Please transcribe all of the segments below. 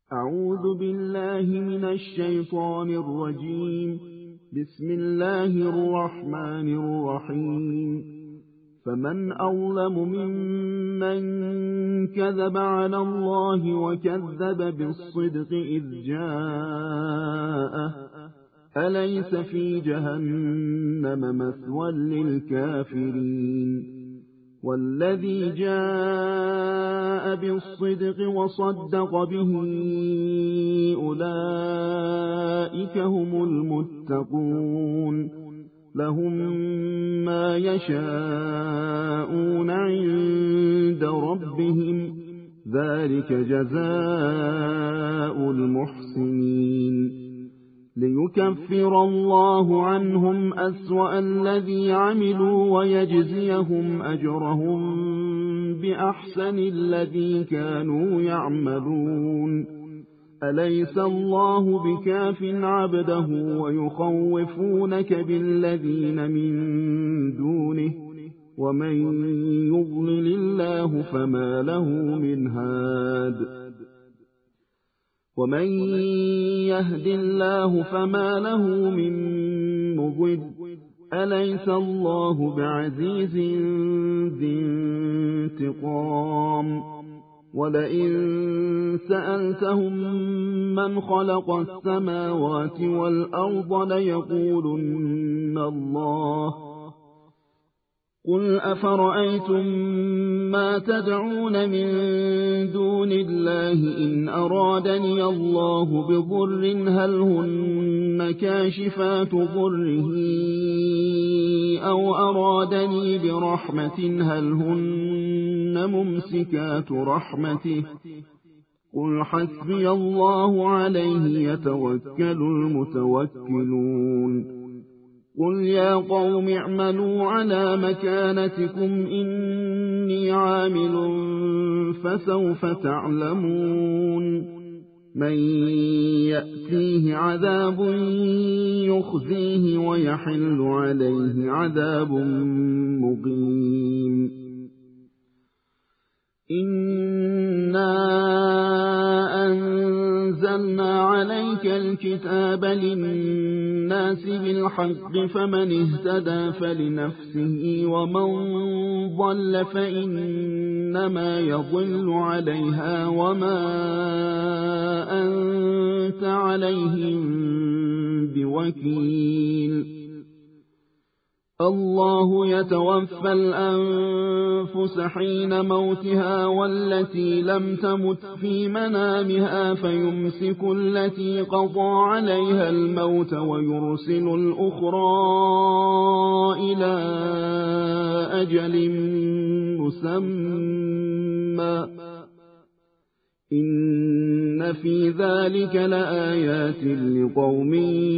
أعوذ بالله من الشيطان الرجيم. بسم الله الرحمن الرحيم. فمن أظلم ممن كذب على الله وكذب بالصدق إذ جاءه أليس في جهنم مثوى للكافرين والذي جاء بالصدق وصدق به أولئك هم المتقون لهم ما يشاءون عند ربهم ذلك جزاء المحسنين ليكفر الله عنهم أسوأ الذي عملوا ويجزيهم أجرهم بأحسن الذي كانوا يعملون أليس الله بكاف عبده ويخوفونك بالذين من دونه ومن يضلل الله فما له من هاد ومن يهد الله فما له من مضل أليس الله بعزيز ذي انتقام ولئن سألتهم من خلق السماوات والأرض ليقولن الله قل أفرأيتم ما تدعون من دون الله إن أرادني الله بضر هل هن كاشفات ضره أو أرادني برحمة هل هن ممسكات رحمته قل حسبي الله عليه يتوكل المتوكلون قل يا قوم اعملوا على مكانتكم إني عامل فسوف تعلمون من يأتيه عذاب يخزيه ويحل عليه عذاب مقيم إنا أنزلنا عليك الكتاب للناس بالحق فمن اهتدى فلنفسه ومن ضل فإنما يضل عليها وما أنت عليهم بوكيل الله يتوفى الأنفس حين موتها والتي لم تمت في منامها فيمسك التي قضى عليها الموت ويرسل الأخرى إلى أجل مسمى إن في ذلك لآيات لقوم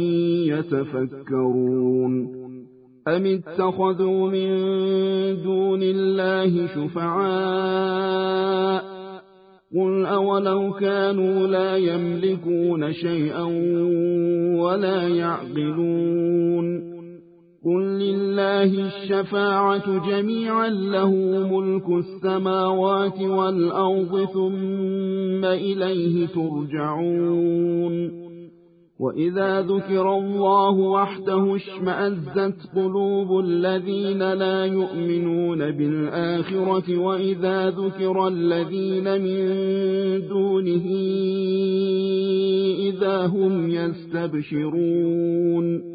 يتفكرون أم اتخذوا من دون الله شفعاء قل أولو كانوا لا يملكون شيئا ولا يعقلون قل لله الشفاعة جميعا له ملك السماوات والأرض ثم إليه ترجعون وإذا ذكر الله وحده اشمأزت قلوب الذين لا يؤمنون بالآخرة وإذا ذكر الذين من دونه إذا هم يستبشرون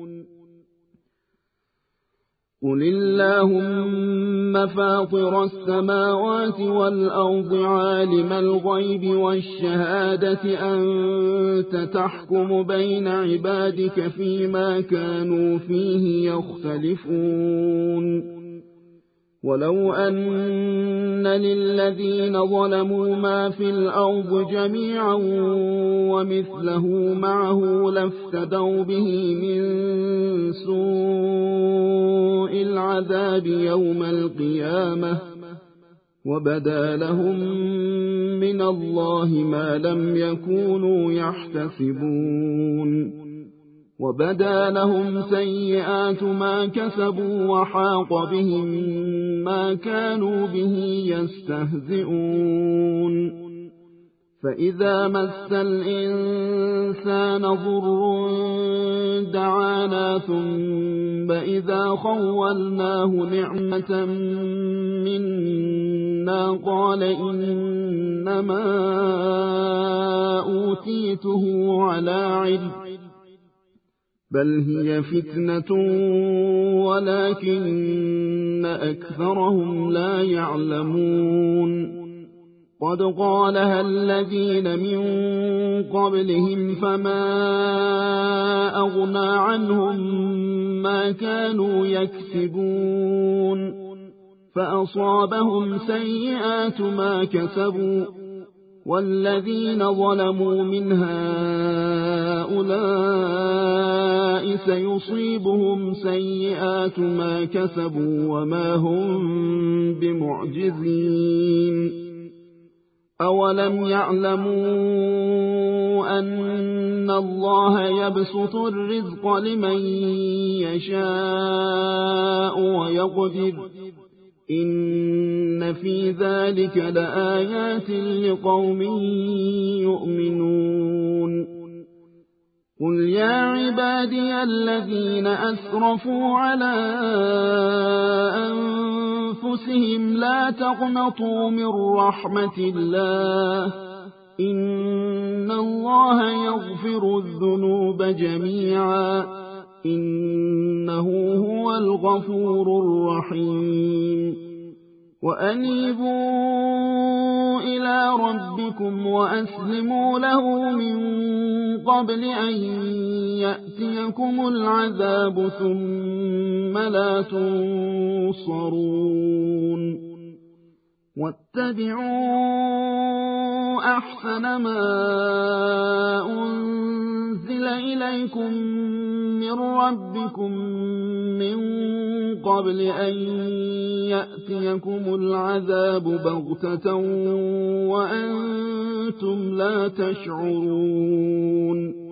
قل اللهم فاطر السماوات والأرض عالم الغيب والشهادة أنت تحكم بين عبادك فيما كانوا فيه يختلفون ولو أن للذين ظلموا ما في الأرض جميعا ومثله معه لافتدوا به من سوء العذاب يوم القيامة وبدا لهم من الله ما لم يكونوا يحتسبون وبدا لهم سيئات ما كسبوا وحاق بهم ما كانوا به يستهزئون فإذا مس الإنسان ضر دعانا ثم إذا خولناه نعمة منا قال إنما أوتيته على علم بل هي فتنة ولكن أكثرهم لا يعلمون قد قالها الذين من قبلهم فما أغنى عنهم ما كانوا يكسبون فأصابهم سيئات ما كسبوا والذين ظلموا من هؤلاء سيصيبهم سيئات ما كسبوا وما هم بمعجزين أولم يعلموا أن الله يبسط الرزق لمن يشاء ويقدر إن في ذلك لآيات لقوم يؤمنون قل يا عبادي الذين أسرفوا على أنفسهم لا تقنطوا من رحمة الله إن الله يغفر الذنوب جميعا إنه هو الغفور الرحيم وأنيبوا إلى ربكم وأسلموا له من قبل أن يأتيكم العذاب ثم لا تنصرون واتبعوا أحسن ما أنزل إليكم من ربكم من قبل أن يأتيكم العذاب بغتة وأنتم لا تشعرون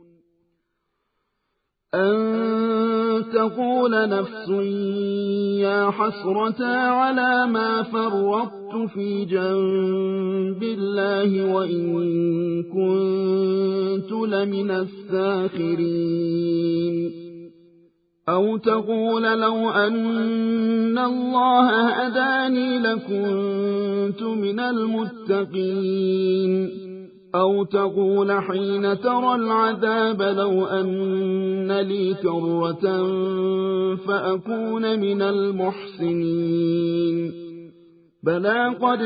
أن تقول نفس يا حسرة على ما فرطت في جنب الله وإن كنت لمن الساخرين أو تقول لو أن الله هداني لكنت من المتقين أو تقول حين ترى العذاب لو أن لي كرة فأكون من المحسنين بلى قد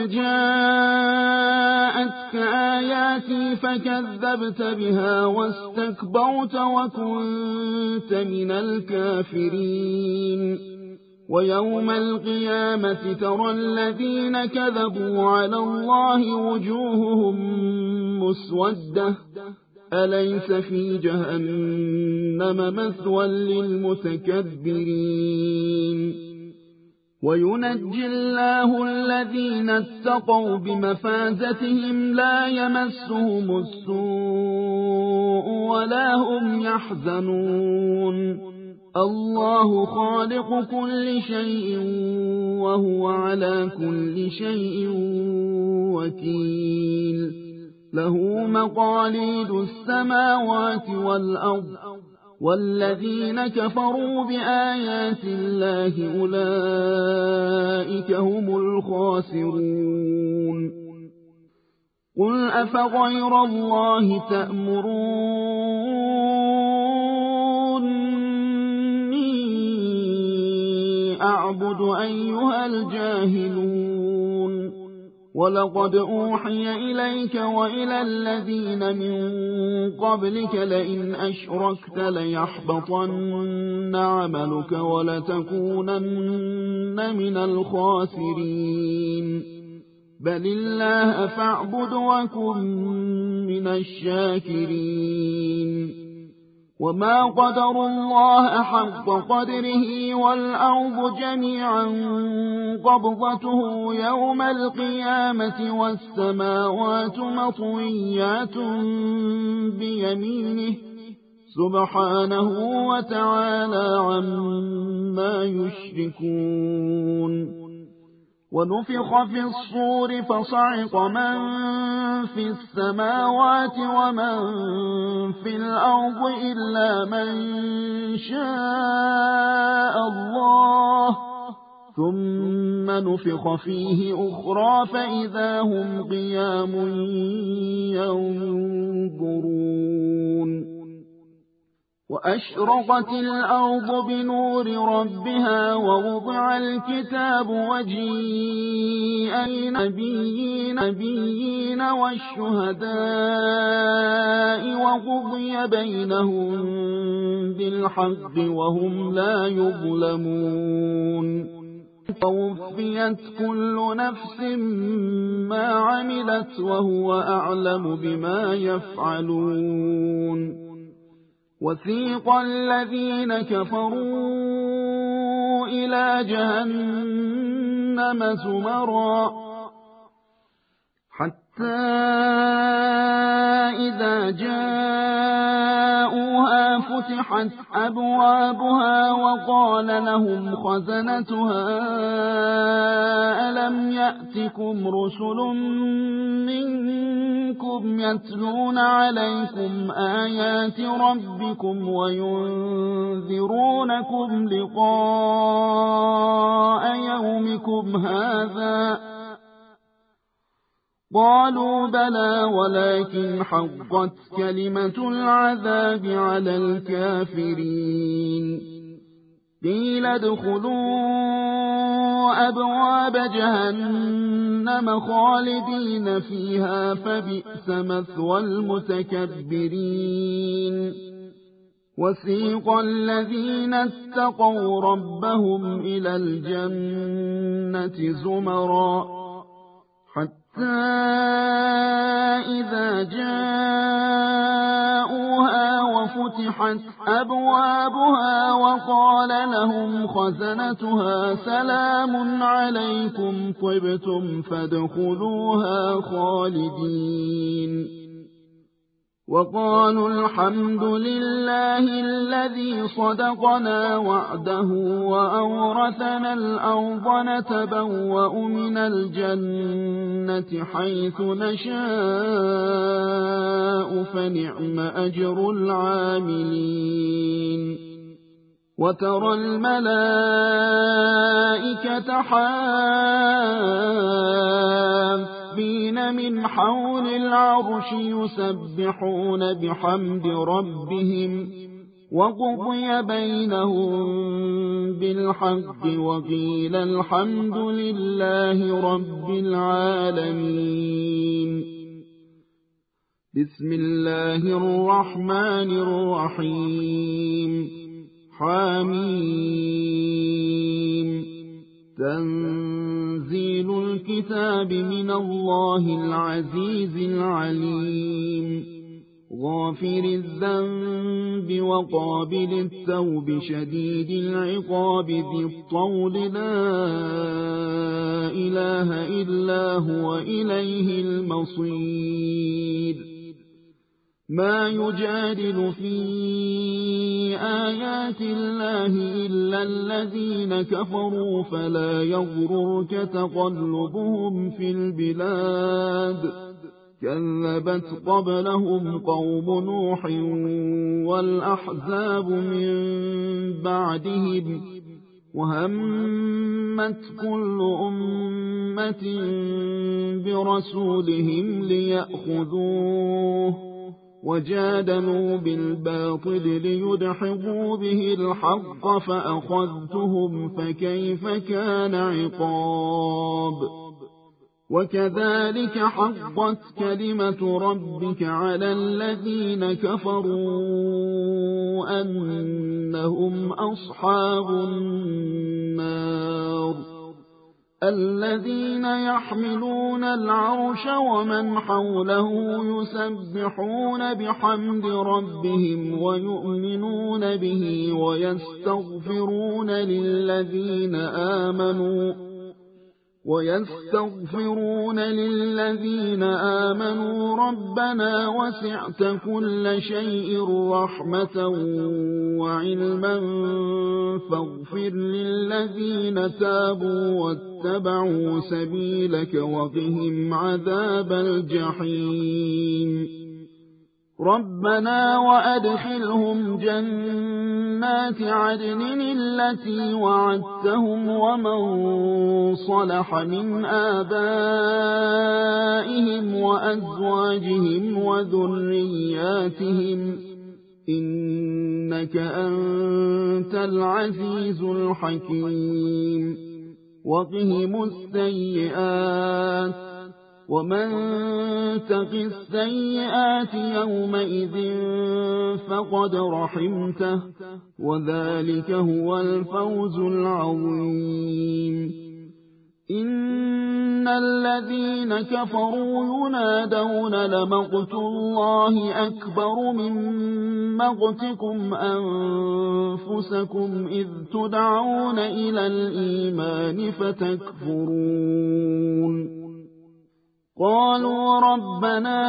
جاءتك آياتي فكذبت بها واستكبرت وكنت من الكافرين ويوم القيامة ترى الذين كذبوا على الله وجوههم مسودة أليس في جهنم مثوى للمتكبرين وينجي الله الذين اتقوا بمفازتهم لا يمسهم السوء ولا هم يحزنون الله خالق كل شيء وهو على كل شيء وكيل له مقاليد السماوات والأرض والذين كفروا بآيات الله أولئك هم الخاسرون قل أفغير الله تأمروني أعبد أيها الجاهلون ولقد أوحي إليك وإلى الذين من قبلك لئن أشركت ليحبطن عملك ولتكونن من الخاسرين بل الله فاعبد وكن من الشاكرين وما قدروا الله حق قدره والأرض جميعا قبضته يوم القيامة والسماوات مطويات بيمينه سبحانه وتعالى عما يشركون ونفخ في الصور فصعق من في السماوات ومن في الأرض إلا من شاء الله ثم نفخ فيه أخرى فإذا هم قيام ينظرون وأشرقت الأرض بنور ربها ووضع الكتاب وجيء النبيين والشهداء وقضي بينهم بالحق وهم لا يظلمون فوفيت كل نفس ما عملت وهو أعلم بما يفعلون وثيق الذين كفروا إلى جهنم زمرا حتى إذا جاءوها فتحت أبوابها وقال لهم خزنتها ألم يأتكم رسل منكم يتلون عليكم آيات ربكم وينذرونكم لقاء يومكم هذا قالوا بلى ولكن حقت كلمة العذاب على الكافرين قيل ادخلوا أبواب جهنم خالدين فيها فبئس مثوى المتكبرين وسيق الذين اتقوا ربهم إلى الجنة زمرا إذا جاءوها وفتحت أبوابها وقال لهم خزنتها سلام عليكم طبتم فادخلوها خالدين وقالوا الحمد لله الذي صدقنا وعده وأورثنا الأرض نتبوأ من الجنة حيث نشاء فنعم أجر العاملين وترى الملائكة حافين من حول العرش يسبحون بحمد ربهم وقضي بينهم بالحق وقيل الحمد لله رب العالمين بسم الله الرحمن الرحيم حميم تنزيل الكتاب من الله العزيز العليم غافر الذنب وقابل التوب شديد العقاب ذي الطول لا إله إلا هو إليه المصير ما يجادل في آيات الله إلا الذين كفروا فلا يغررك تقلبهم في البلاد كذبت قبلهم قوم نوح والأحزاب من بعدهم وهمت كل أمة برسولهم ليأخذوه وجادلوا بالباطل ليدحضوا به الحق فأخذتهم فكيف كان عقاب وكذلك حقت كلمة ربك على الذين كفروا أنهم أصحاب النار الذين يحملون العرش ومن حوله يسبحون بحمد ربهم ويؤمنون به ويستغفرون للذين آمنوا ويستغفرون للذين آمنوا ربنا وسعت كل شيء رحمة وعلما فاغفر للذين تابوا واتبعوا سبيلك وقهم عذاب الجحيم ربنا وأدخلهم جنات عدن التي وعدتهم ومن صلح من آبائهم وأزواجهم وذرياتهم إنك أنت العزيز الحكيم وقهم السيئات ومن تق السيئات يومئذ فقد رحمته وذلك هو الفوز العظيم إن الذين كفروا ينادون لمقت الله أكبر من مقتكم أنفسكم إذ تدعون إلى الإيمان فتكفرون قالوا ربنا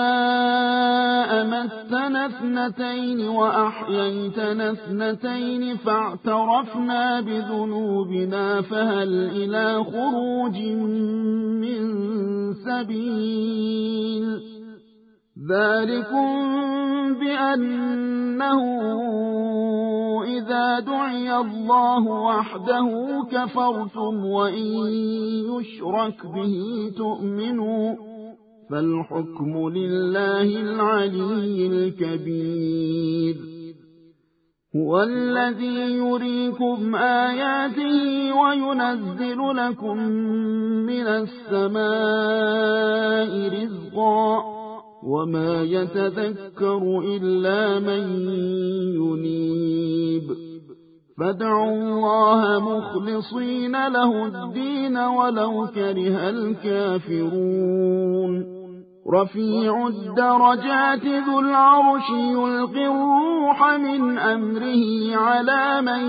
أمتنا اثنتين وأحييتنا اثنتين فاعترفنا بذنوبنا فهل إلى خروج من سبيل ذلكم بأنه إذا دعي الله وحده كفرتم وإن يشرك به تؤمنوا فالحكم لله العلي الكبير هو الذي يريكم آياته وينزل لكم من السماء رزقا وما يتذكر إلا من ينيب فادعوا الله مخلصين له الدين ولو كره الكافرون رفيع الدرجات ذو العرش يلقي الروح من أمره على من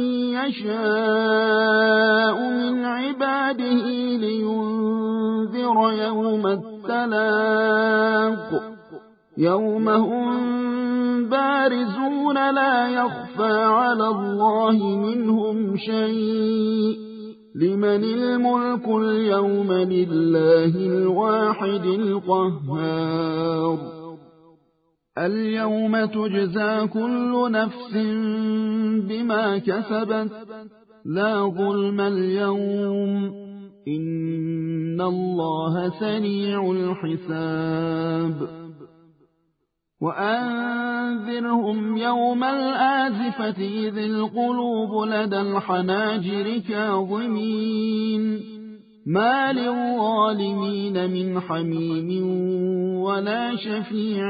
يشاء من عباده لينذر يوم التلاق يوم هم بارزون لا يخفى على الله منهم شيء لمن الملك اليوم لله الواحد القهار اليوم تجزى كل نفس بما كسبت لا ظلم اليوم إن الله سريع الحساب وأنذرهم يوم الآزفة إذ القلوب لدى الحناجر كاظمين ما للظالمين من حميم ولا شفيع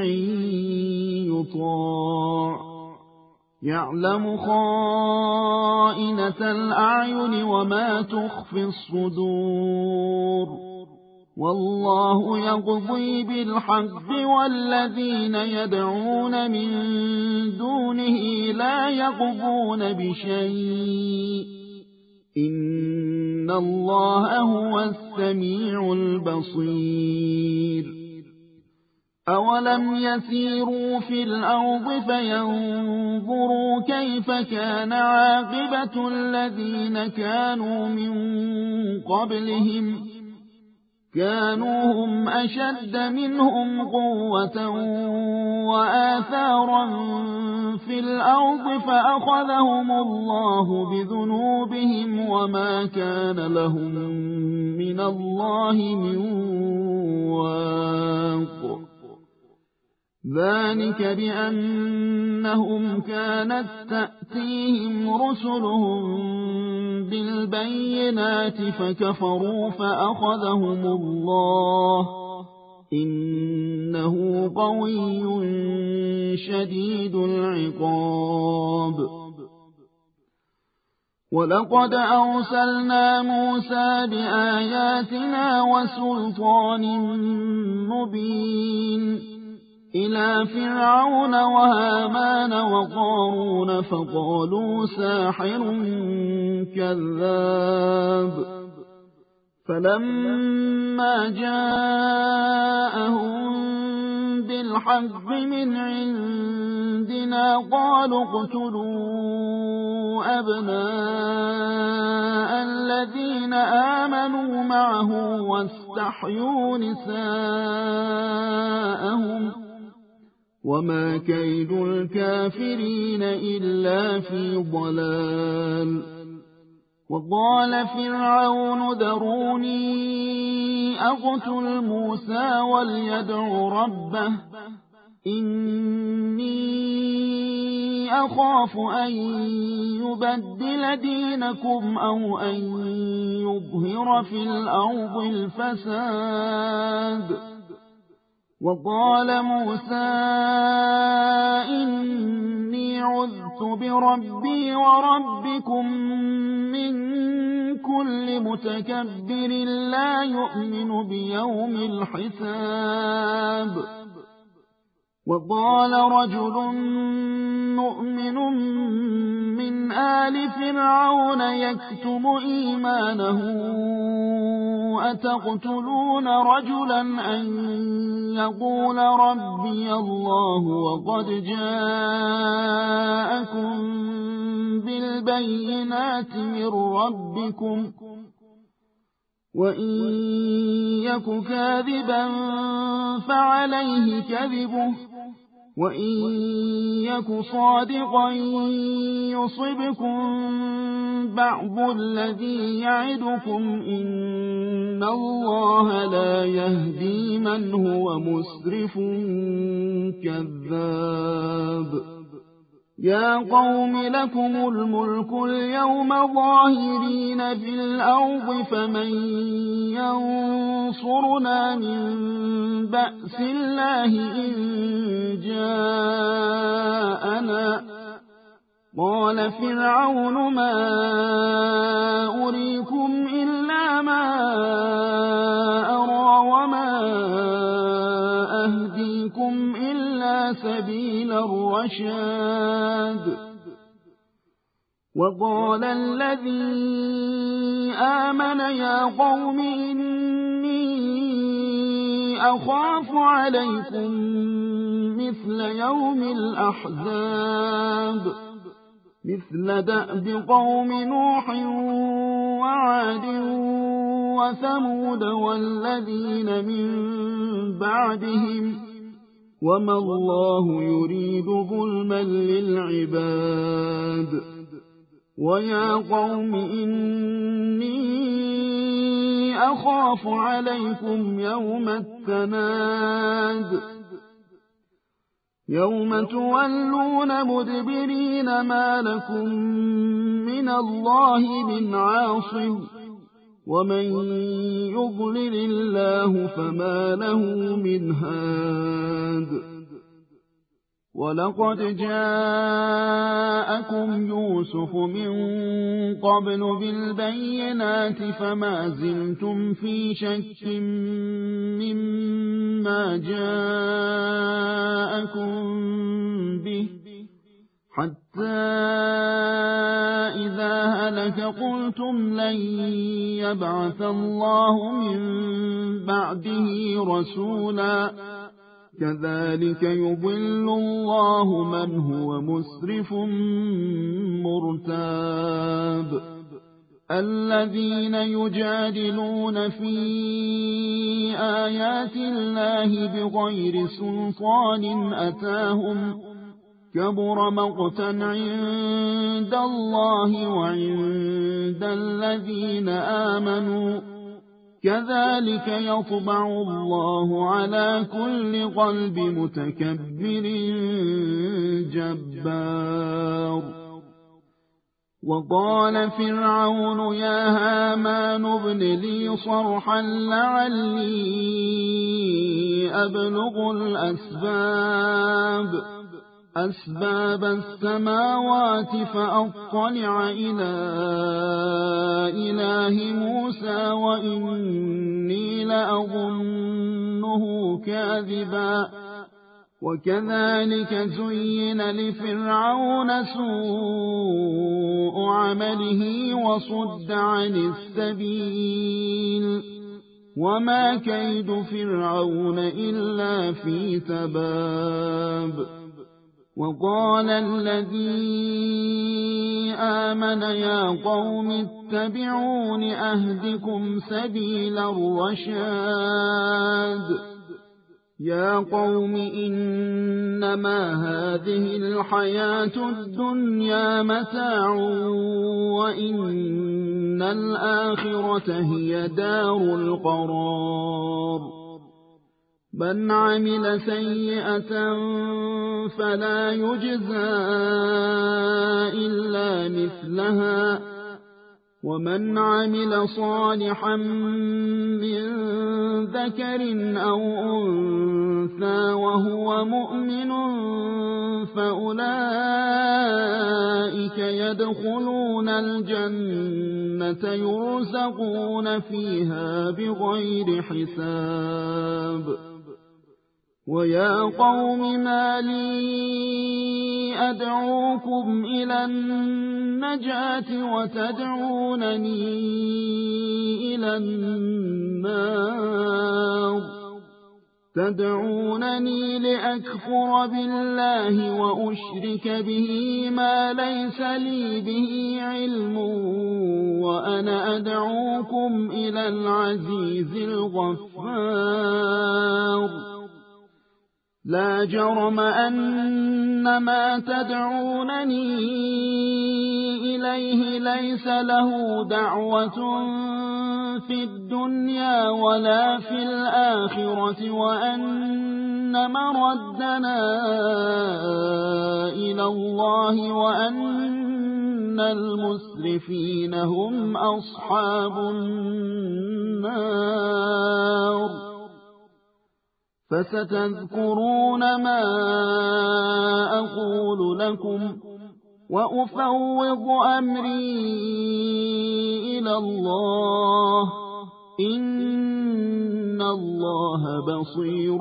يطاع يعلم خائنة الأعين وما تخفي الصدور والله يقضي بالحق والذين يدعون من دونه لا يقضون بشيء إن الله هو السميع البصير أولم يسيروا في الأرض فينظروا كيف كان عاقبة الذين كانوا من قبلهم كانوا هم أشد منهم قوة وآثارا في الأرض فأخذهم الله بذنوبهم وما كان لهم من الله من واق ذلك بأنهم كانت تأتيهم رسلهم بالبينات فكفروا فأخذهم الله إنه قوي شديد العقاب ولقد أرسلنا موسى بآياتنا وسلطان مبين إلى فرعون وهامان وقارون فقالوا ساحر كذاب فلما جاءهم بالحق من عندنا قالوا اقتلوا أبناء الذين آمنوا معه واستحيوا نساءهم وما كيد الكافرين إلا في ضلال. وقال فرعون ذروني أقتل موسى وليدع ربه إني أخاف أن يبدل دينكم أو أن يظهر في الأرض الفساد. وقال موسى إني عذت بربي وربكم من كل متكبر لا يؤمن بيوم الحساب. وقال رجل مؤمن من آل فرعون يكتم إيمانه أتقتلون رجلا أن يقول ربي الله وقد جاءكم بالبينات من ربكم وإن يك كاذبا فعليه كذبه وإن يك صادقا يصبكم بعض الذي يعدكم إن الله لا يهدي من هو مسرف كذاب. يا قوم لكم الملك اليوم ظاهرين في الأرض فمن ينصرنا من بأس الله إن جاءنا. قال فرعون ما أريكم إلا ما أرى وما أهديكم إلا سبيل الرشاد. وقال الذي آمن يا قوم إني أخاف عليكم مثل يوم الأحزاب مثل دأب قوم نوح وعاد وثمود والذين من بعدهم وما الله يريد ظلما للعباد. ويا قوم إني أخاف عليكم يوم التناد يوم تولون مدبرين ما لكم من الله من عاصم ومن يضلل الله فما له من هاد. ولقد جاءكم يوسف من قبل بالبينات فما زلتم في شك مما جاءكم به حتى إذا هلك قلتم لن يبعث الله من بعده رسولا كذلك يضل الله من هو مسرف مرتاب. الذين يجادلون في آيات الله بغير سلطان أتاهم كبر مقتا عند الله وعند الذين آمنوا كذلك يطبع الله على كل قلب متكبر جبار. وقال فرعون يا هامان ابن لي صرحا لعلي أبلغ أسباب السماوات فأطلع إلى إله موسى وإني لأظنه كاذبا وكذلك زين لفرعون سوء عمله وصد عن السبيل وما كيد فرعون إلا في تباب وقال الذي آمن يا قوم اتبعون أهدكم سبيل الرشاد يا قوم إنما هذه الحياة الدنيا متاع وإن الآخرة هي دار القرار من عمل سيئة فلا يجزى إلا مثلها ومن عمل صالحا من ذكر أو أنثى وهو مؤمن فأولئك يدخلون الجنة يرزقون فيها بغير حساب ويا قوم ما لي أدعوكم إلى النجاة وتدعونني إلى النار تدعونني لأكفر بالله وأشرك به ما ليس لي به علم وأنا أدعوكم إلى العزيز الغفار لا جرم أن ما تدعونني إليه ليس له دعوة في الدنيا ولا في الآخرة وأن مردنا إلى الله وأن المسرفين هم أصحاب النار فستذكرون ما أقول لكم وأفوض أمري إلى الله إن الله بصير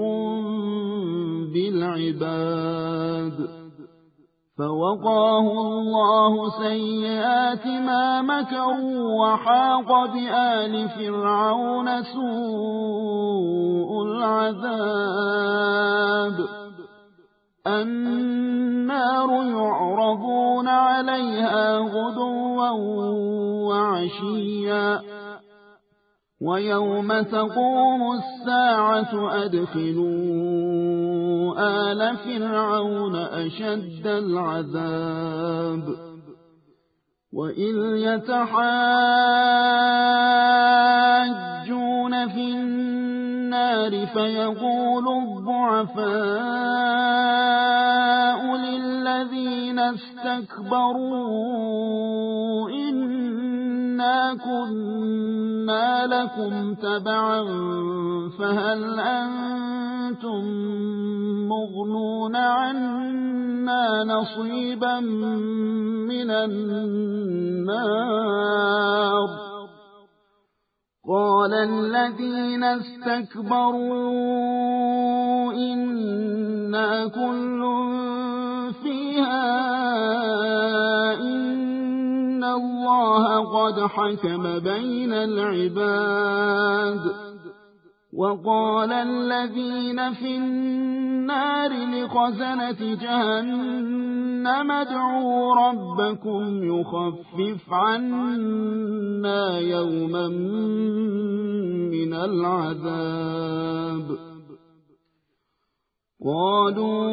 بالعباد فوقاه الله سيئات ما مكروا وحاق بآل فرعون سوء العذاب النار يعرضون عليها غدوا وعشيا ويوم تقوم الساعة أدخلوا آل فرعون أشد العذاب وإذ يتحاجون في النار فيقول الضعفاء للذين استكبروا إنا كنا لكم تبعا فهل أنتم مغنون عنا نصيبا من النار قال الذين استكبروا إنا كل فيها إن الله قد حكم بين العباد وقال الذين في النار لخزنة جهنم ادعوا ربكم يخفف عنا يوما من العذاب قالوا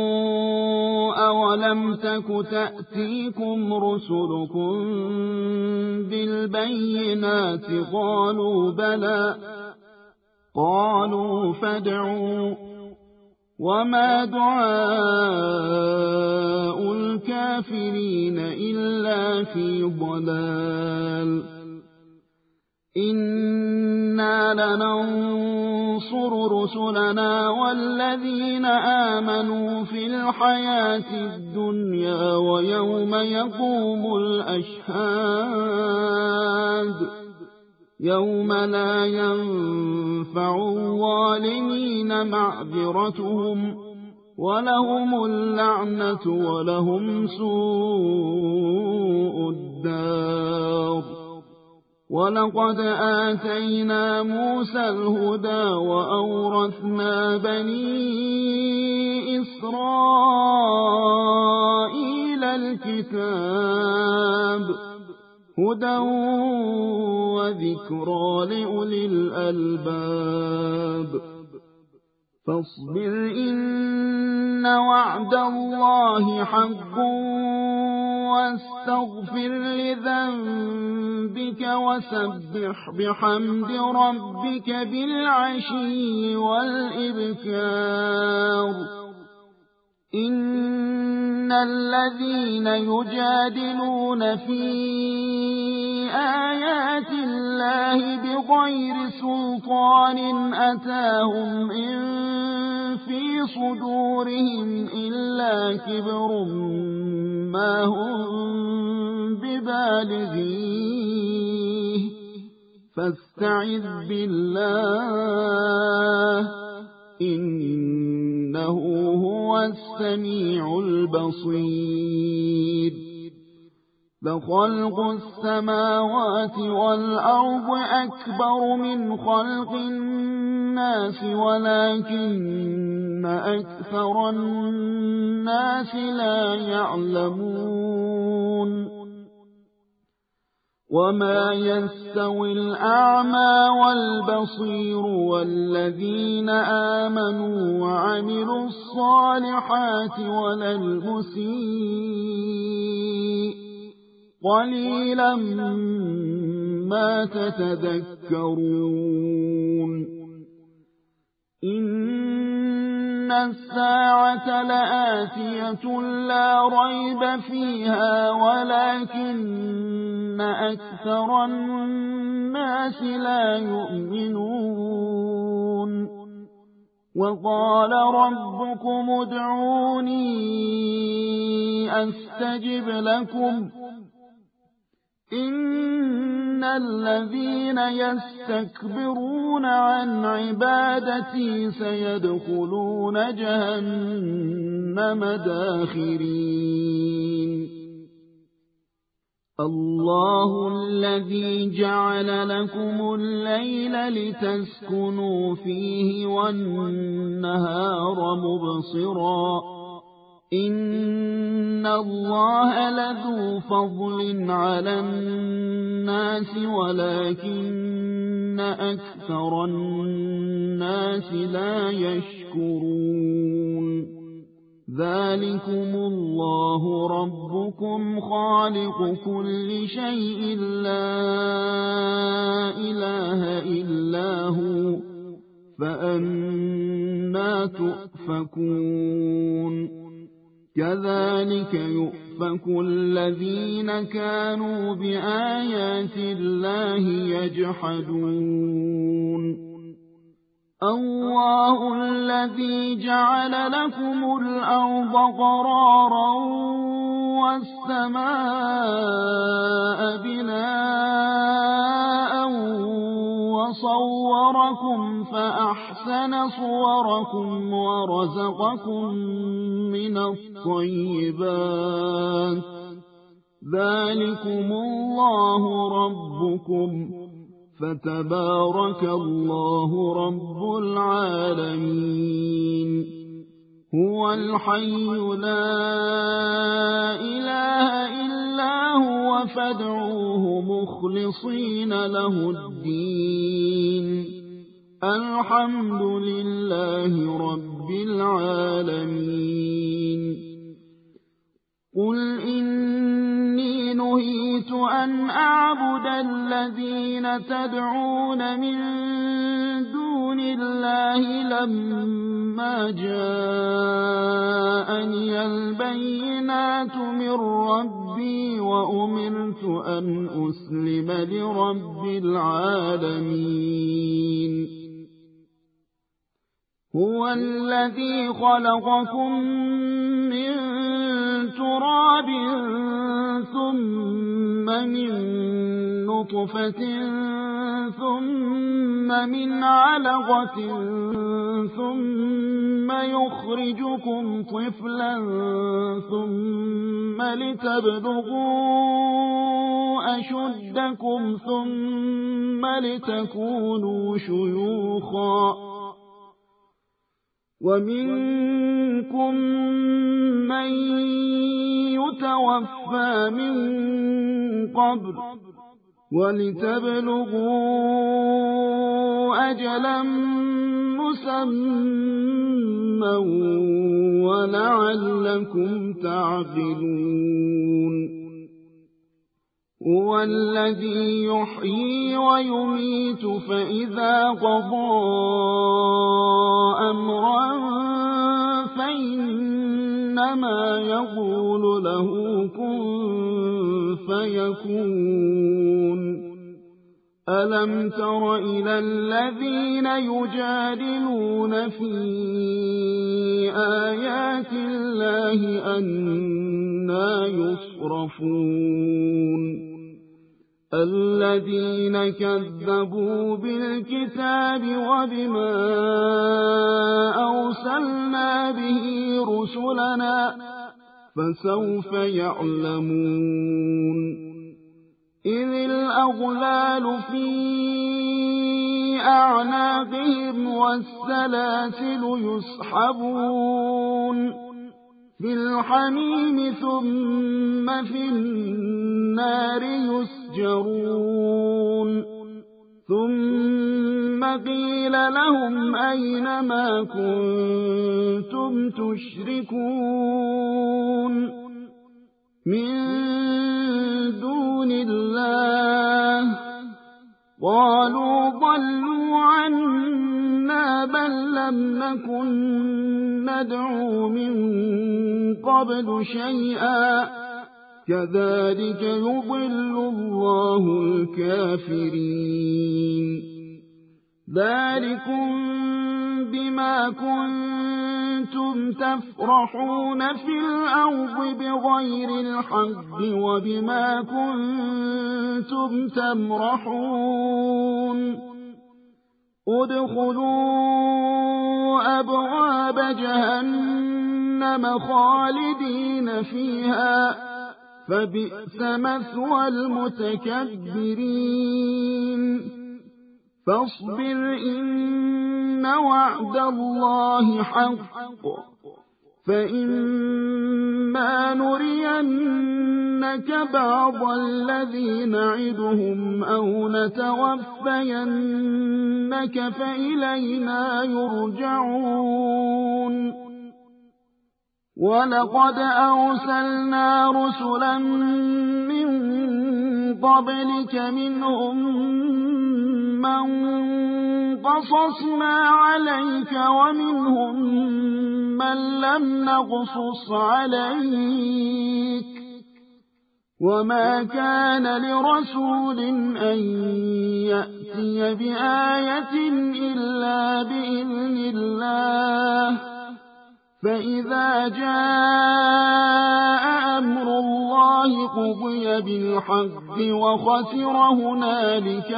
أولم تك تأتيكم رسلكم بالبينات قالوا بلى قالوا فادعوا وما دعاء الكافرين إلا في ضلال إنا لننصر رسلنا والذين آمنوا في الحياة الدنيا ويوم يقوم الأشهاد يوم لا ينفع الظالمين معذرتهم ولهم اللعنة ولهم سوء الدار. ولقد آتينا موسى الهدى وأورثنا بني إسرائيل الكتاب هدى وذكرى لأولي الألباب. فاصبر إن وعد الله حق واستغفر لذنبك وسبح بحمد ربك بالعشي والإبكار. إن الذين يجادلون في آيات الله بغير سلطان أتاهم إن في صدورهم إلا كبر ما هم ببالغيه فاستعذ بالله إنه هو السميع البصير. لخلق السماوات والأرض أكبر من خلق الناس ولكن أكثر الناس لا يعلمون. وما يستوي الأعمى والبصير والذين آمنوا وعملوا الصالحات ولا المسيء قليلا ما تتذكرون. إن الساعة لآتية لا ريب فيها ولكن أكثر الناس لا يؤمنون. وقال ربكم ادعوني أستجب لكم إن الذين يستكبرون عن عبادتي سيدخلون جهنم داخرين. الله الذي جعل لكم الليل لتسكنوا فيه والنهار مبصرا إن الله لذو فضل على الناس ولكن أكثر الناس لا يشكرون. ذلكم الله ربكم خالق كل شيء لا إله إلا هو فأنى تؤفكون. كذلك يؤفك الذين كانوا بآيات الله يجحدون. الله الذي جعل لكم الأرض قرارا والسماء بناء وصوركم فأحسن صوركم ورزقكم من الطيبات ذلكم الله ربكم فتبارك الله رب العالمين. هو الحي لا إله إلا هو فادعوه مخلصين له الدين الحمد لله رب العالمين. قل إني نهيت أن أعبد الذين تدعون من دون الله لما جاءني البينات من ربي وأمرت أن أسلم لرب العالمين. هو الذي خلقكم من تراب ثم من نطفة ثم من علقة ثم يخرجكم طفلا ثم لتبلغوا أشدكم ثم لتكونوا شيوخا ومنكم من يتوفى من قبل ولتبلغوا أجلا مسمى ولعلكم تعقلون هو الذي يحيي ويميت فإذا قضى أمرا فإنما يقول له كن فيكون ألم تر إلى الذين يجادلون في آيات الله أنى يصرفون الذين كذبوا بالكتاب وبما أرسلنا به رسلنا فسوف يعلمون إذ الأغلال في أعناقهم والسلاسل يسحبون في الحميم ثم في النار يسجرون ثم قيل لهم أين ما كنتم تشركون من دون الله قالوا ضلوا عنا بل لم نكن ندعو من قبل شيئا كذلك يضل الله الكافرين ذلكم بما كنتم تفرحون في الأرض بغير الحق وبما كنتم تمرحون ادخلوا أبواب جهنم خالدين فيها فبئس مثوى المتكبرين فاصبر إن وعد الله حق فإما نرينك بعض الذي نعدهم أو نتوفينك فإلينا يرجعون ولقد أرسلنا رسلا من قبلك منهم من قصصنا عليك ومنهم من لم نقصص عليك وما كان لرسول أن يأتي بآية إلا بإذن الله فإذا جاء أمر الله قضي بالحق وخسر هنالك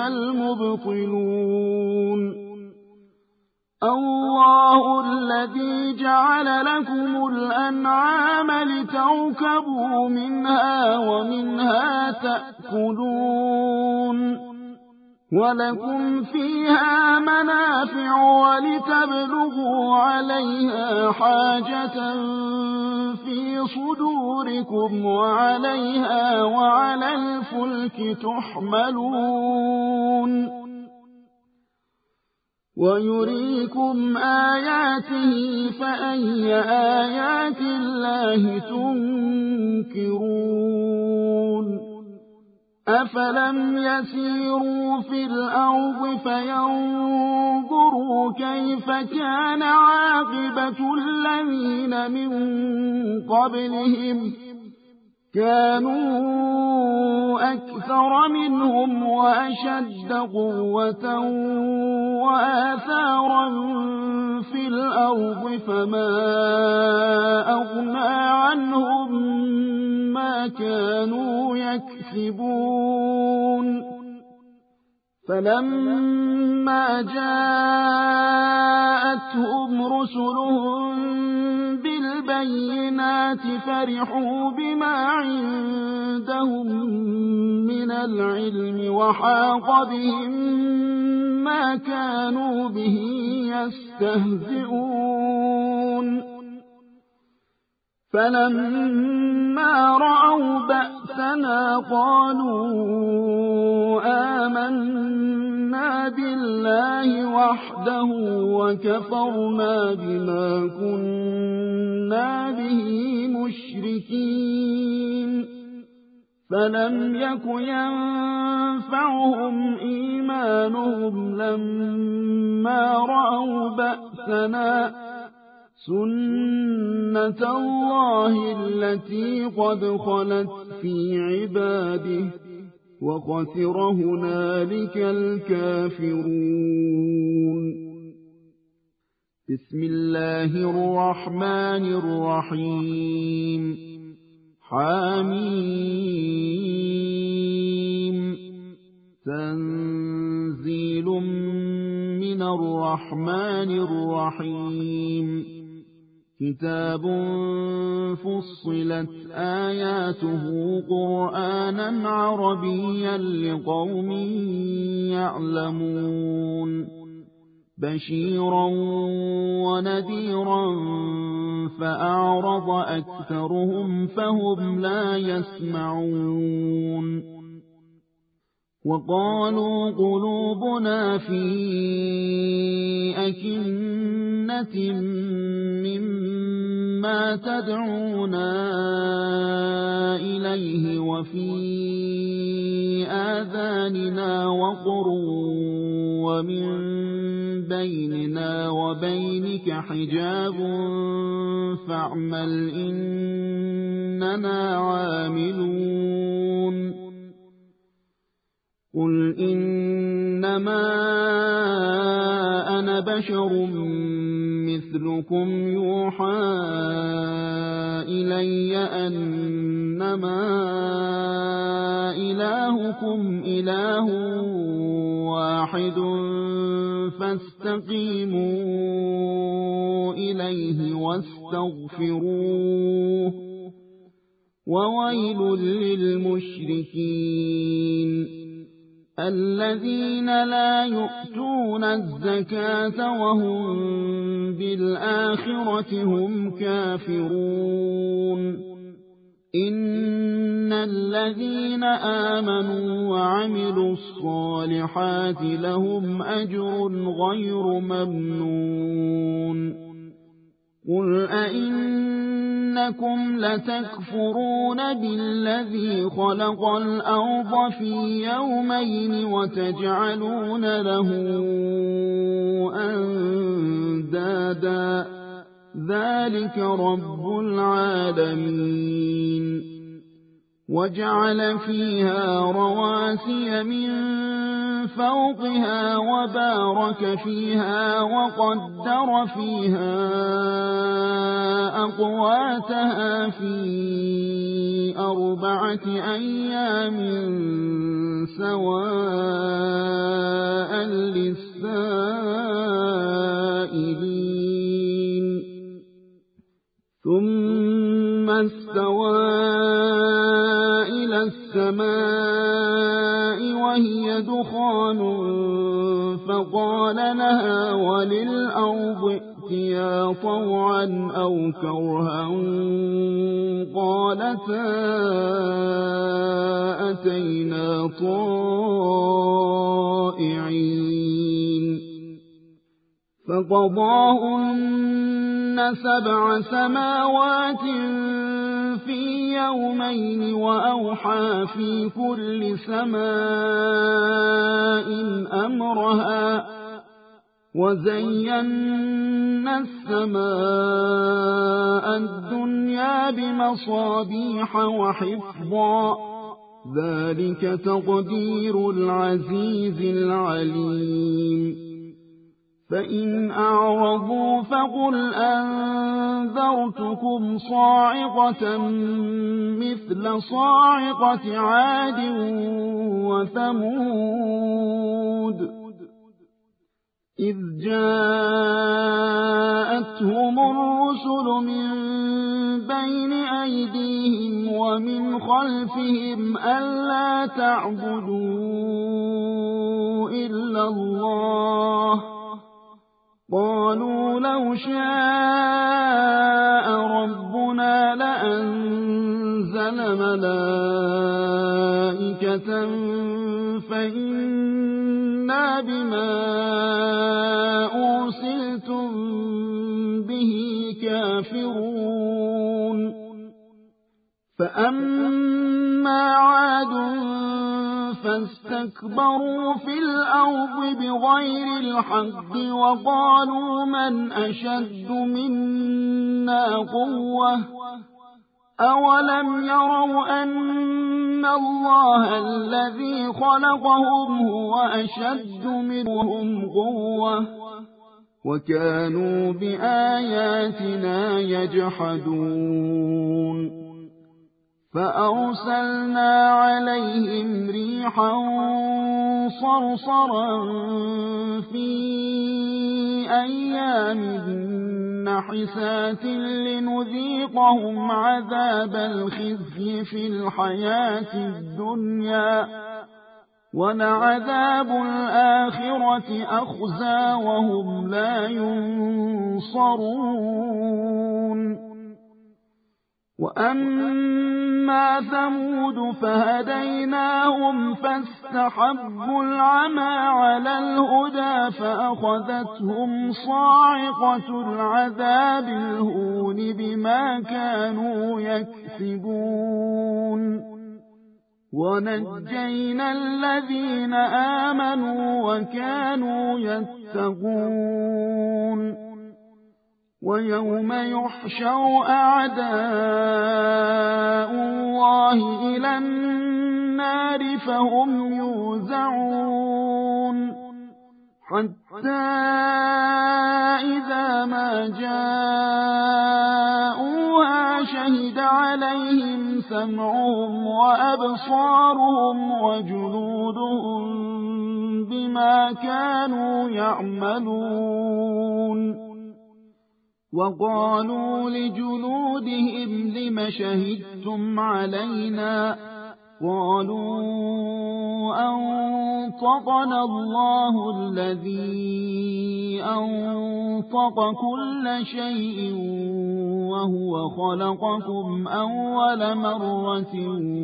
المبطلون الله الذي جعل لكم الأنعام لتركبوا منها ومنها تأكلون ولكم فيها منافع ولتبلغوا عليها حاجة في صدوركم وعليها وعلى الفلك تحملون ويريكم آياته فأي آيات الله تنكرون أفلم يسيروا في الأرض فينظروا كيف كان عاقبة الذين من قبلهم كانوا أكثر منهم وأشد قوة وآثارا في الأرض فما أغنى عنهم ما كانوا يكسبون فلما جاءتهم رسلهم بالبينات فرحوا بما عندهم من العلم وحاق بهم ما كانوا به يستهزئون فلما رأوا بأسنا قالوا آمنا بالله وحده وكفرنا بما كنا به مشركين فلم يك ينفعهم إيمانهم لما رأوا بأسنا سنة الله التي قد خلت في عباده وخسر هنالك الكافرون بسم الله الرحمن الرحيم حميم تنزيل من الرحمن الرحيم كتاب فصلت آياته قرآنا عربيا لقوم يعلمون بشيرا ونذيرا فأعرض أكثرهم فهم لا يسمعون وقالوا قلوبنا في أكنة مما تدعونا إليه وفي آذاننا وقر ومن بيننا وبينك حجاب فاعمل إننا عاملون قل إنما أنا بشر مثلكم يوحى إلي أنما إلهكم إله واحد فاستقيموا إليه واستغفروه وويل للمشركين الذين لا يؤتون الزكاة وهم بالآخرة هم كافرون إن الذين آمنوا وعملوا الصالحات لهم أجر غير ممنون قل أئنكم لتكفرون بالذي خلق الأرض في يومين وتجعلون له أندادا ذلك رب العالمين وجعل فيها رواسي من فوقها وبارك فيها وقدر فيها أقواتها في 4 أيام سواء للسائلين ثم استوى إلى السماء وهي دخان فقال لها وللأرض ائتيا طوعا أو كرها قالتا أتينا طائعين فقضاهن 7 سماوات في يومين وأوحى في كل سماء أمرها وزينا السماء الدنيا بمصابيح وحفظا ذلك تقدير العزيز العليم فإن أعرضوا فقل أنذرتكم صاعقة مثل صاعقة عاد وثمود إذ جاءتهم الرسل من بين أيديهم ومن خلفهم ألا تعبدوا إلا الله قالوا لو شاء ربنا لأنزل ملائكة فإنا بما أرسلتم به كافرون فأما عاد فاستكبروا في الأرض بغير الحق وقالوا من أشد منا قوة أولم يروا أن الله الذي خلقهم هو أشد منهم قوة وكانوا بآياتنا يجحدون فأرسلنا عليهم ريحا صرصرا في أيام نحسات لنذيقهم عذاب الخزي في الحياة الدنيا ولعذاب الآخرة أخزى وهم لا ينصرون وأما ثمود فهديناهم فاستحبوا العمى على الهدى فأخذتهم صاعقة العذاب الهون بما كانوا يكسبون ونجينا الذين آمنوا وكانوا يتقون ويوم يحشر أعداء الله إلى النار فهم يوزعون حتى إذا ما جاءوها شهد عليهم سمعهم وأبصارهم وجلودهم بما كانوا يعملون وقالوا لجلودهم لم شهدتم علينا قالوا أنطقنا الله الذي أنطق كل شيء وهو خلقكم أول مرة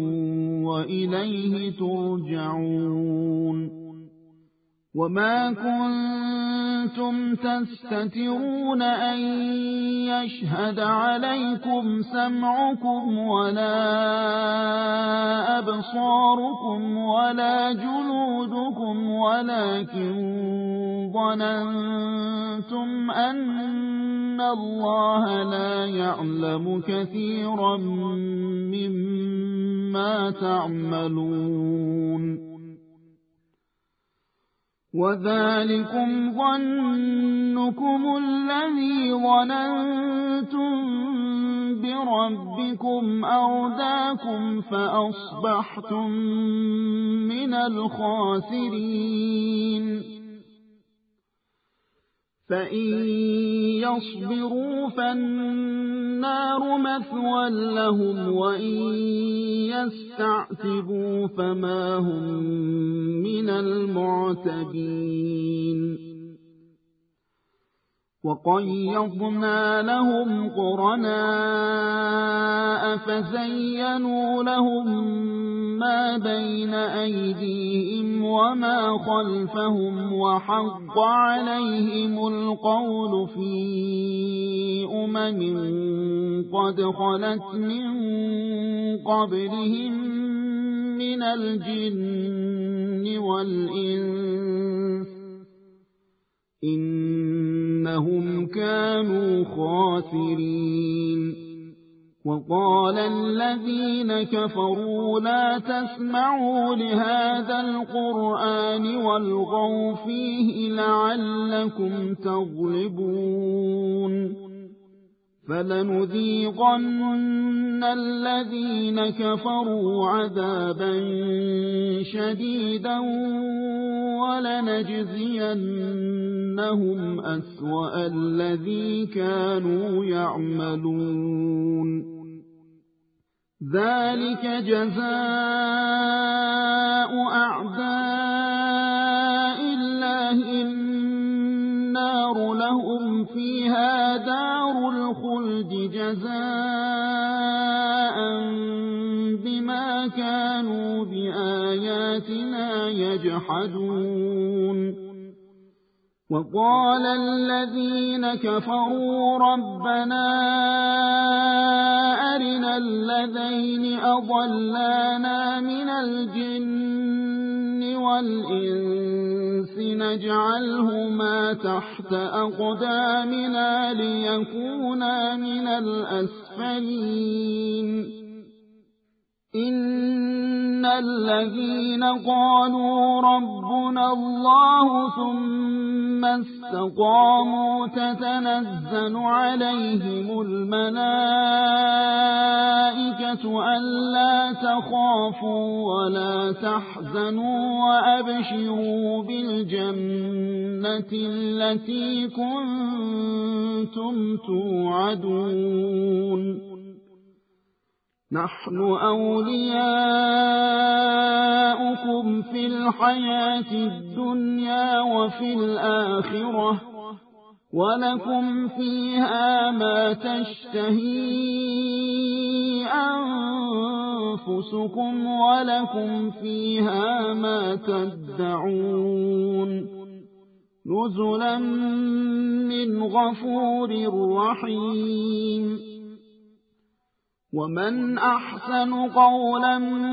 وإليه ترجعون وما كنتم تستترون أن يشهد عليكم سمعكم ولا أبصاركم ولا جلودكم ولكن ظننتم أن الله لا يعلم كثيرا مما تعملون وذلكم ظنكم الذي ظننتم بربكم أرداكم فأصبحتم من الخاسرين فإن يصبروا فالنار مثوى لهم وإن يستعتبوا فما هم من المعتبين وقيضنا لهم قرناء فزينوا لهم ما بين أيديهم وما خلفهم وحق عليهم القول في قد خلت من قبلهم من الجن والإنس إنهم كانوا خاسرين وقال الذين كفروا لا تسمعوا لهذا القرآن والغوا فيه لعلكم تغلبون فلنذيقن الذين كفروا عذابا شديدا ولنجزينهم أسوأ الذي كانوا يعملون ذلك جزاء أعداء الله النار لهم فيها دار الخلد جزاء بما كانوا بآياتنا يجحدون وقال الذين كفروا ربنا أرنا الذين أضلانا من الجن والإنس نجعلهما تحت أقدامنا ليكونا من الأسفلين إن الذين قالوا ربنا الله ثم استقاموا تتنزل عليهم الملائكة ألا تخافوا ولا تحزنوا وأبشروا بالجنة التي كنتم توعدون نحن أولياؤكم في الحياة الدنيا وفي الآخرة ولكم فيها ما تشتهي أنفسكم ولكم فيها ما تدعون نزلا من غفور رحيم ومن أحسن قولا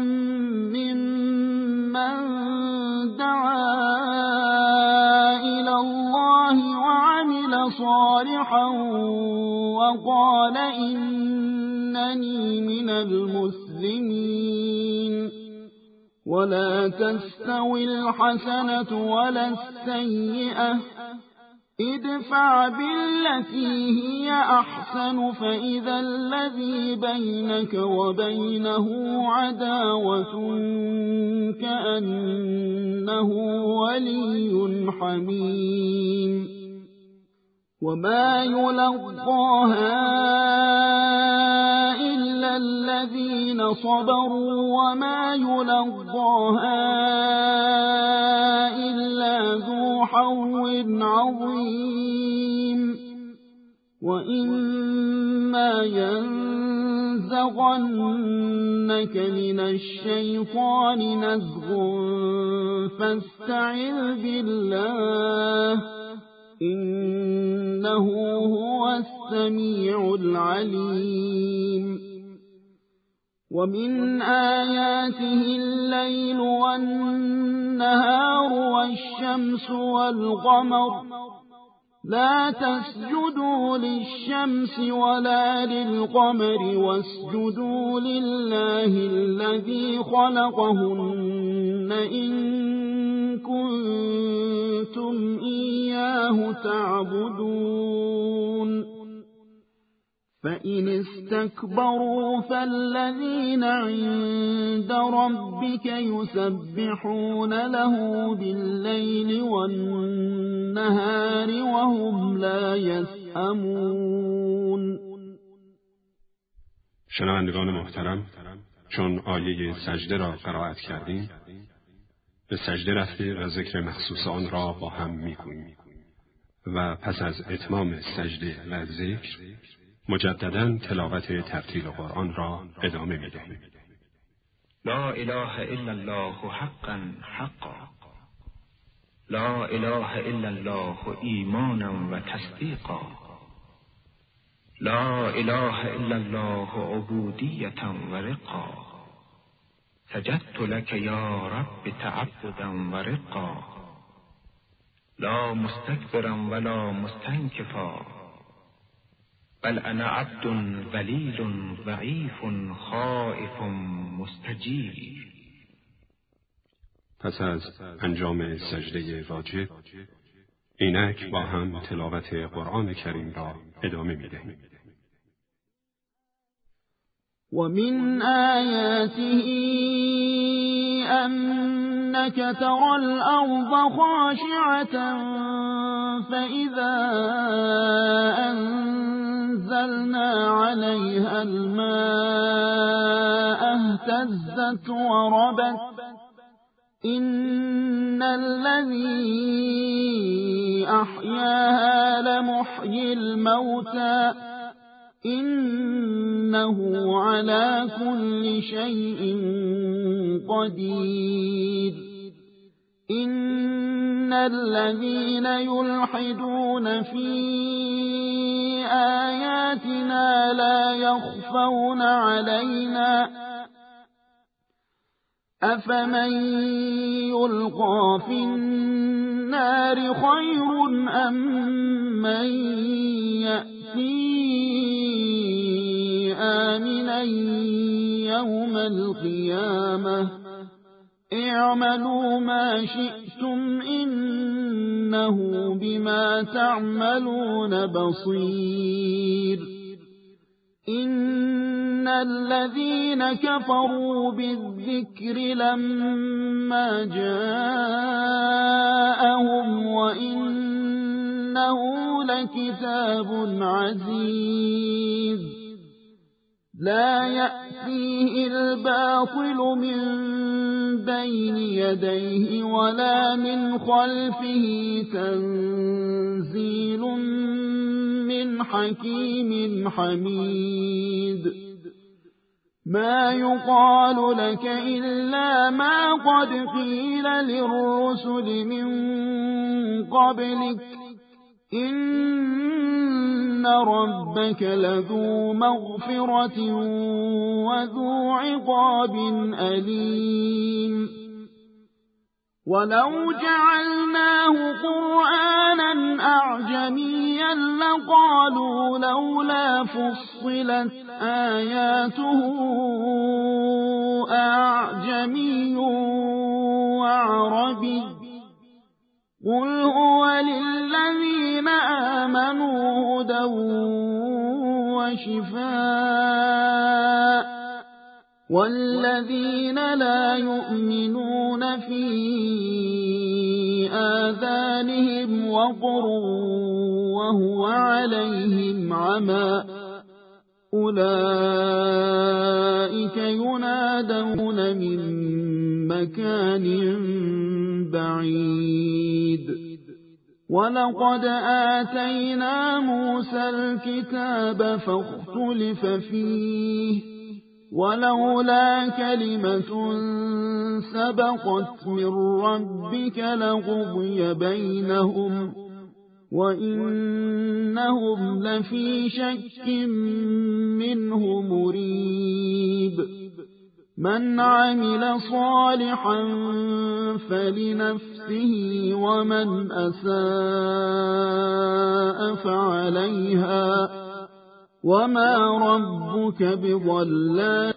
ممن دعا إلى الله وعمل صالحا وقال إنني من المسلمين ولا تستوي الحسنة ولا السيئة ادفع بالتي هي أحسن فإذا الذي بينك وبينه عداوة كأنه ولي حميم وما يلقاها إلا الذين صبروا وما يلقاها إلا ذو حظ عظيم وإما ينزغنك من الشيطان نزغ فاستعذ بالله إنه هو السميع العليم ومن آياته الليل والنهار والشمس والقمر لا تسجدوا للشمس ولا للقمر واسجدوا لله الذي خلقهن إن كنتم إياه تعبدون فإن استكبروا فالذين عند ربك يسبحون له بالليل والنهار وهم لا يسأمون. شنوندگان محترم، چون آیه سجده را قرائت کردیم، به سجده رفته و ذکر مخصوص آن را با هم می‌گوییم و پس از اتمام سجده و ذکر مجدداً تلاوت ترتیل قرآن را ادامه می‌دهیم. لا اله الا الله حقا حقا، لا اله الا الله ایمانا و تصدیقا، لا اله الا الله عبودیة و رقا، سجدت لك یا رب تعبدا و رقا، لا مستكبرا ولا مستنكفا، بل انا عبد ذلیل ضعیف خائف مستجیب. پس از انجام سجده واجب اینک با هم تلاوت قرآن کریم را ادامه می‌دهیم. ومن آياته أنك ترى الأرض خاشعة فإذا أنزلنا عليها الماء اهتزت وربت إن الذي أحياها لمحيي الموتى إنه على كل شيء قدير. إن الذين يلحدون في آياتنا لا يخفون علينا أفمن يلقى في النار خير أم من يأتي آمنا يوم القيامة اعملوا ما شئتم إنه بما تعملون بصير. إن الذين كفروا بالذكر لما جاءهم وإنه لكتاب عزيز لا يأتيه الباطل من بين يديه ولا من خلفه تنزيل من حكيم حميد. ما يقال لك إلا ما قد قيل للرسل من قبلك إن ربك لذو مغفرة وذو عقاب أليم. ولو جعلناه قرآنا أعجميا لقالوا لولا فصلت آياته أعجمي وعربي قل هو للذين آمنوا هدى وشفاء والذين لا يؤمنون في آذانهم وقر وهو عليهم عمى أولئك ينادون من مكان بعيد. ولقد آتينا موسى الكتاب فاختلف فيه ولولا كلمة سبقت من ربك لقضي بينهم وإنهم لفي شك منه مريب. من عمل صالحا فلنفسه ومن أساء فعليها وما ربك بظلام